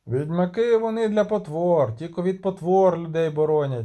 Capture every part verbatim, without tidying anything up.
Відьмаки вони для потвор, тільки від потвор людей боронять.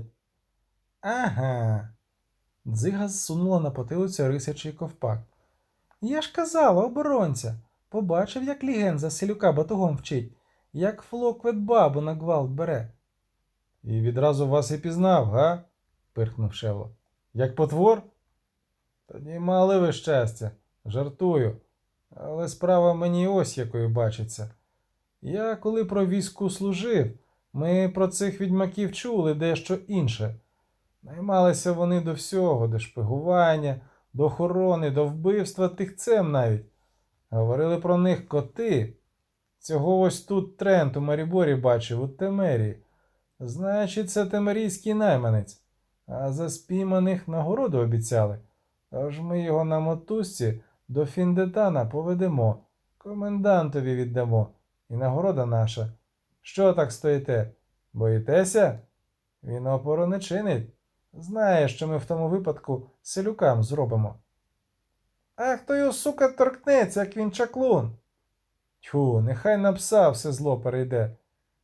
Ага. Дзига зсунула на потилицю рисячий ковпак. Я ж казала, оборонця. Побачив, як Лігенза селюка батогом вчить, як Флоквет бабу на гвалт бере. І відразу вас і пізнав, га? Пирхнув Шевло. Як потвор? Тоді мали ви щастя. Жартую. Але справа мені ось якою бачиться. Я коли про війську служив, ми про цих відьмаків чули дещо інше. Наймалися вони до всього, до шпигування, до охорони, до вбивства тихцем навіть. Говорили про них коти. Цього ось тут Трент у Маріборі бачив, у Темерії. Значить, це темерійський найманець. А за спійманих нагороду обіцяли. Тож ми його на мотузці до Фіндетана поведемо, комендантові віддамо. І нагорода наша. Що так стоїте? Боїтеся? Він опору не чинить. Знає, що ми в тому випадку селюкам зробимо. А хто його, сука, торкнеться, як він чаклун? Тьху, нехай на пса все зло перейде.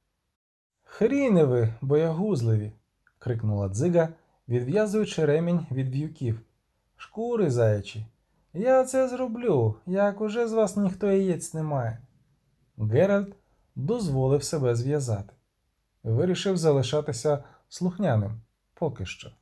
Хріни ви, боягузливі, крикнула Дзига, відв'язуючи ремінь від в'юків. Шкури заячі. Я це зроблю, як уже з вас ніхто яєць не має. Геральт дозволив себе зв'язати. Вирішив залишатися слухняним поки що.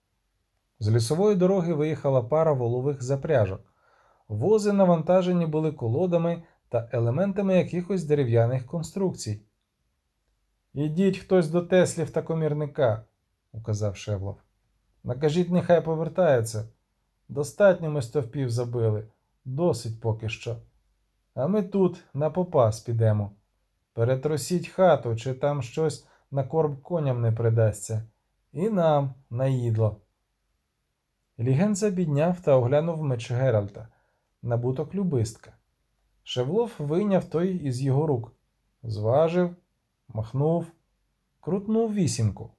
З лісової дороги виїхала пара волових запряжок. Вози навантажені були колодами та елементами якихось дерев'яних конструкцій. «Ідіть хтось до Теслів та комірника», – указав Шевлов. «Накажіть, нехай повертаються. Достатньо ми стовпів забили. Досить поки що. А ми тут на попас підемо. Перетрусіть хату, чи там щось на корм коням не придасться. І нам на їдло». Лігенза підняв та оглянув меч Геральта, набуток любистка. Шевлов вийняв той із його рук. Зважив, махнув, крутнув вісімку.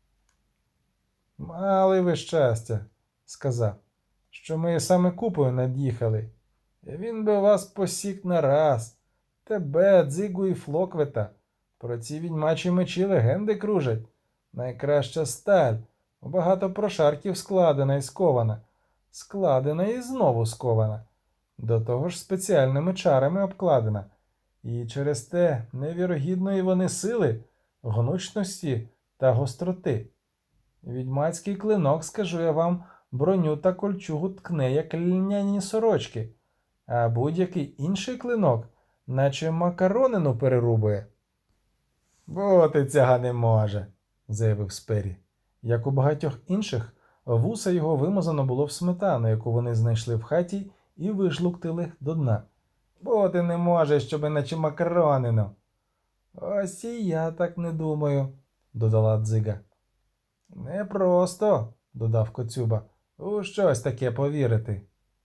«Мали ви щастя», – сказав, – «що ми саме купою над'їхали. Він би вас посік на раз. Тебе, Дзигу і Флоквета. Про ці відьмачі мечі легенди кружать. Найкраща сталь, багато прошарків складена і скована. Складена і знову скована. До того ж спеціальними чарами обкладена. І через те невірогідної вони сили, гнучності та гостроти. Відьмацький клинок, скажу я вам, броню та кольчугу ткне, як льняні сорочки, а будь-який інший клинок, наче макаронину перерубує. «Бути цяга не може», – заявив Спері. Як у багатьох інших, вуса його вимазано було в сметану, яку вони знайшли в хаті і вижлуктили до дна. «Бути не може, щоби наче макаронину». «Ось і я так не думаю», – додала Дзига. «Непросто», – додав Коцюба, – «у щось таке повірити».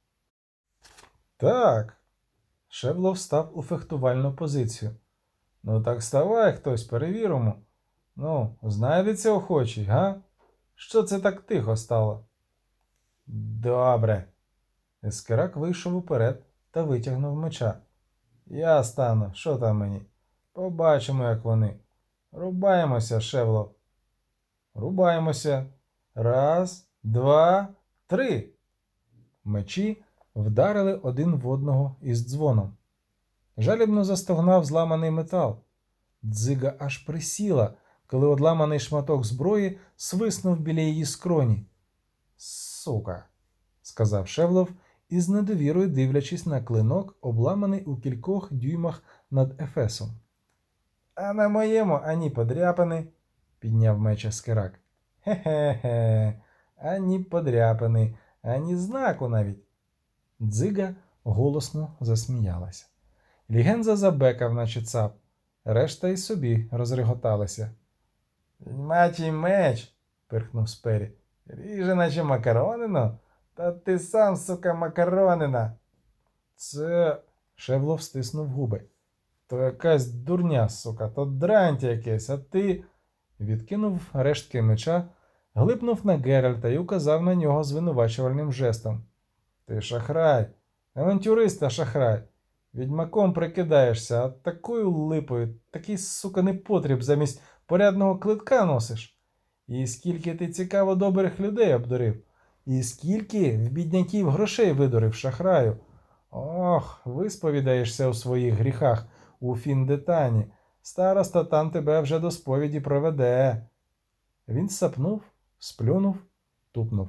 «Так», – Шевлов став у фехтувальну позицію. «Ну так ставай хтось, перевіримо. Ну, знайдеться охочий, га? Що це так тихо стало?» «Добре». Ескерак вийшов уперед та витягнув меча. «Я стану, що там мені? Побачимо, як вони. Рубаємося, Шевлов». «Рубаємося. Раз, два, три». Мечі вдарили один в одного із дзвоном. Жалібно застогнав зламаний метал. Дзига аж присіла, коли одламаний шматок зброї свиснув біля її скроні. «Сука», – сказав Шевлов, із недовірою дивлячись на клинок, обламаний у кількох дюймах над ефесом. «А на моєму ані подряпини», – підняв меч Ескерак. «Хе-хе-хе, ані подряпини, ані знаку навіть». Дзига голосно засміялася. Лігенза забекав, наче цап. Решта й собі розреготалася. «Відьмачий меч», – пирхнув Спері. «Ріже, наче макаронина? Та ти сам, сука, макаронина». «Це...» – Шевлов стиснув губи. «То якась дурня, сука, то дрантя якесь, а ти...» Відкинув рештки меча, глипнув на Геральта і указав на нього звинувачувальним жестом. «Ти шахрай, авантюрист та шахрай. Відьмаком прикидаєшся, а такою липою, такий, сука, непотріб замість порядного клитка носиш. І скільки ти цікаво добрих людей обдурив, і скільки в бідняків грошей видурив шахраю. Ох, висповідаєшся у своїх гріхах у Фіндетані. Староста там тебе вже до сповіді проведе. Він сапнув, сплюнув, тупнув.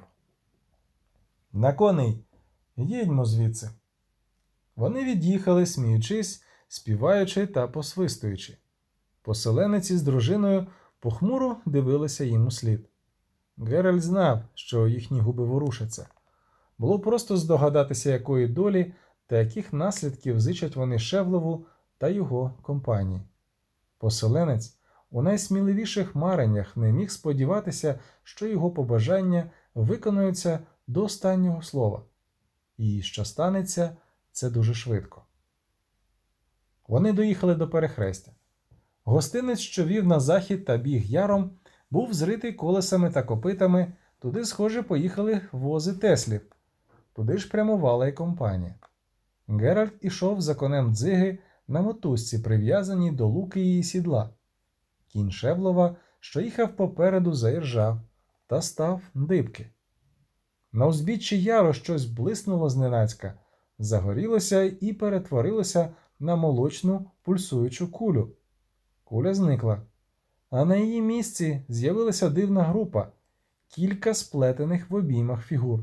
На коней, їдьмо звідси. Вони від'їхали, сміючись, співаючи та посвистуючи. Поселенець із дружиною похмуро дивилися їм услід. Геральт знав, що їхні губи ворушаться. Було просто здогадатися, якої долі та яких наслідків зичать вони Шевлову та його компанії. Поселенець у найсміливіших мареннях не міг сподіватися, що його побажання виконуються до останнього слова. І що станеться, це дуже швидко. Вони доїхали до перехрестя. Гостинець, що вів на захід та біг яром, був зритий колесами та копитами, туди, схоже, поїхали вози Теслів. Туди ж прямувала й компанія. Геральт ішов за конем Дзиги на мотузці, прив'язаній до луки її сідла. Кінь Шевлова, що їхав попереду, заіржав та став дибки. На узбіччі яру щось блиснуло зненацька, загорілося і перетворилося на молочну пульсуючу кулю. Куля зникла, а на її місці з'явилася дивна група, кілька сплетених в обіймах фігур.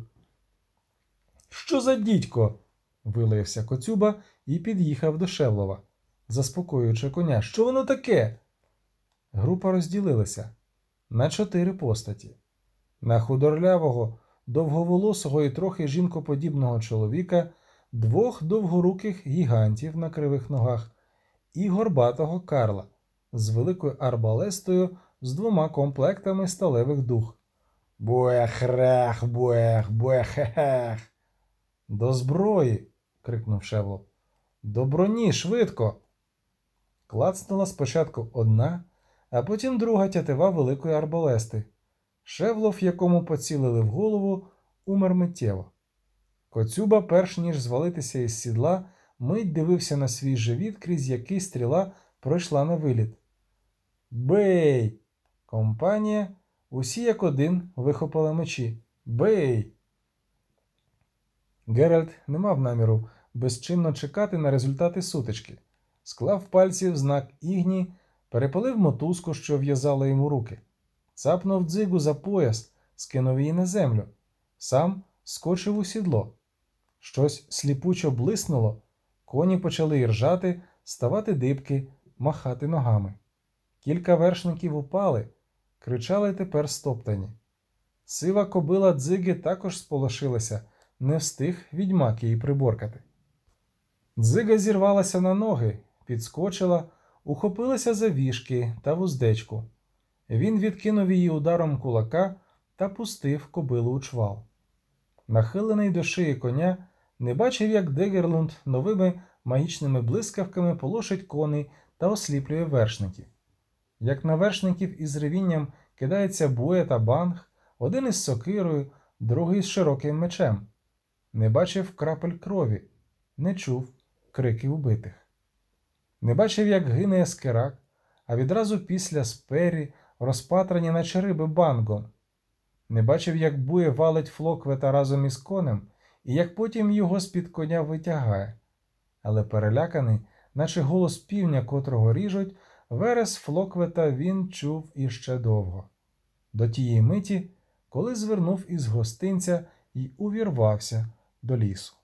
«Що за дідько?» – вилився Коцюба і під'їхав до Шевлова, заспокоюючи коня. «Що воно таке?» Група розділилася на чотири постаті. На худорлявого, довговолосого і трохи жінкоподібного чоловіка, двох довгоруких гігантів на кривих ногах і горбатого Карла з великою арбалестою з двома комплектами сталевих дух. «Буех-рех, буех, буех-хех!» «До зброї!» – крикнув Шевлов. «До броні, швидко!» Клацнула спочатку одна, а потім друга тятива великої арбалести. Шевлов, якому поцілили в голову, умер миттєво. Коцюба, перш ніж звалитися із сідла, мить дивився на свій живіт, крізь який стріла пройшла на виліт. «Бей!» Компанія, усі як один, вихопили мечі. «Бей!» Геральт не мав наміру безчинно чекати на результати сутички. Склав пальці в знак ігні, перепалив мотузку, що в'язала йому руки. Цапнув дзигу за пояс, скинув її на землю. Сам скочив у сідло. Щось сліпучо блиснуло, коні почали іржати, ставати дибки, махати ногами. Кілька вершників упали, кричали тепер стоптані. Сива кобила Дзиги також сполошилася, не встиг відьмак її приборкати. Дзига зірвалася на ноги, підскочила, ухопилася за віжки та вуздечку. Він відкинув її ударом кулака та пустив кобилу у чвал. Нахилений до шиї коня, не бачив, як Дегерлунд новими магічними блискавками полошить коней та осліплює вершників. Як на вершників із ревінням кидається Буе та Банг, один із сокирою, другий з широким мечем. Не бачив крапель крові, не чув крики убитих. Не бачив, як гине Ескерак, а відразу після спері, розпатрані наче риби Бангом. Не бачив, як Бує валить Флоквета разом із конем, і як потім його з-під коня витягає. Але переляканий, наче голос півня, котрого ріжуть, верес Флоквета він чув іще довго. До тієї миті, коли звернув із гостинця і увірвався до лісу.